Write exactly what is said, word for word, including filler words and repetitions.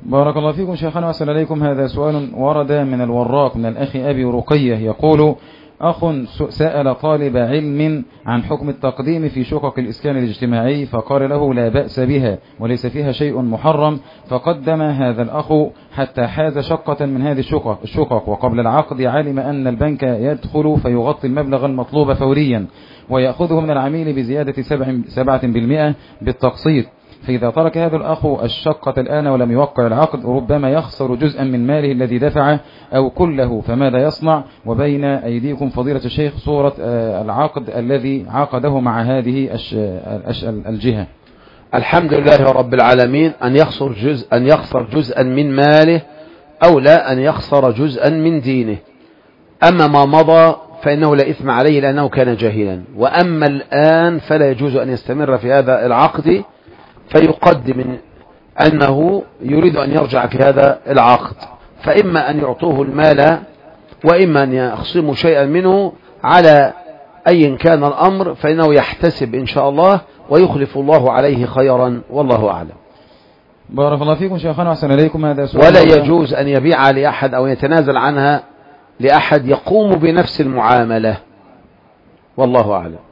بارك الله فيكم شيخنا وأحسن إليكم. هذا سؤال ورد من الوراق من الأخ أبي رقية يقول: أخ سأل طالب علم عن حكم التقديم في شقق الإسكان الاجتماعي، فقال له لا بأس بها وليس فيها شيء محرم، فقدم هذا الأخ حتى حاز شقة من هذه الشقق, الشقق وقبل العقد علم أن البنك يدخل فيغطي المبلغ المطلوب فوريا ويأخذه من العميل بزيادة سبعة بالمئة بالتقسيط، فإذا ترك هذا الأخ الشقة الآن ولم يوقع العقد ربما يخسر جزءا من ماله الذي دفعه أو كله، فماذا يصنع؟ وبين أيديكم فضيلة الشيخ صورة العقد الذي عقده مع هذه الجهة. الحمد لله رب العالمين. أن يخسر جزء أن يخسر جزءا من ماله أو لا أن يخسر جزءا من دينه. أما ما مضى فإنه لا إثم عليه لأنه كان جاهلا، وأما الآن فلا يجوز أن يستمر في هذا العقد، فيقدم أنه يريد أن يرجع في هذا العقد، فإما أن يعطوه المال وإما أن يخصموا شيئا منه. على أي كان الأمر فإنه يحتسب إن شاء الله ويخلف الله عليه خيرا، والله أعلم. بارك الله فيكم شيخنا وأحسن إليكم. هذا سؤال ولا يجوز أن يبيع لأحد أو يتنازل عنها لأحد يقوم بنفس المعاملة، والله أعلم.